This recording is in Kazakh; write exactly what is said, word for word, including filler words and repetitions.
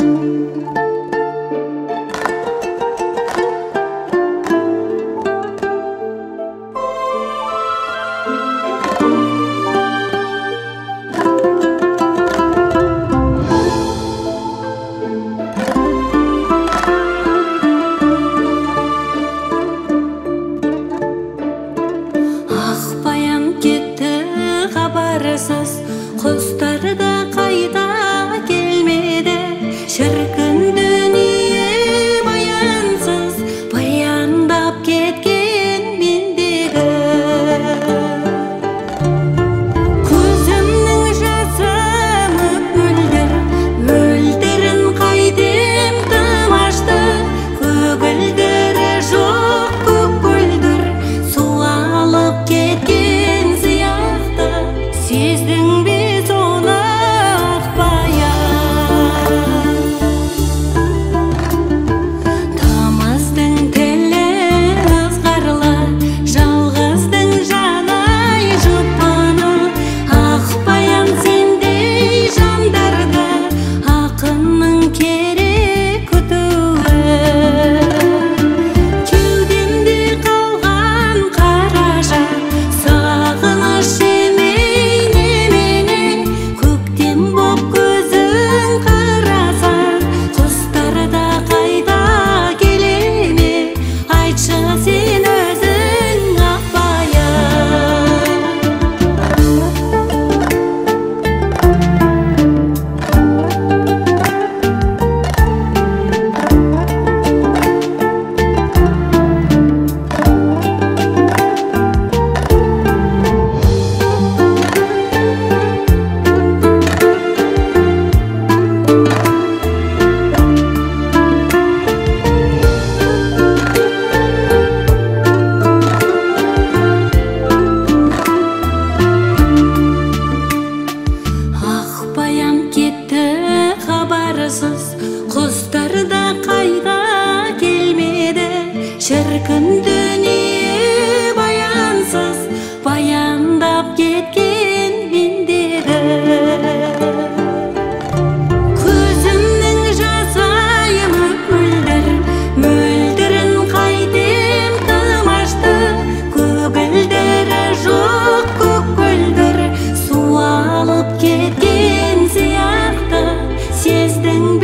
Құстар да қайта келмеді, шіркін дүние баянсыз, баяндап кеткен мендегі. Көзімнің жасы мөп-мөлдір, мөлдірін қайтем тым ашты, көгілдірі жоқ көк көлдір, су алып кеткен сияқты. Сездің бе Құстар да қайта келмеді, шіркін дүние баянсыз, баяндап кеткен мендегі. Көзімнің жасы мөп-мөлдір, мөлдірін қайтем тым ашты, көгілдірі жоқ көк көлдір, су алып кеткен сияқты. Сездің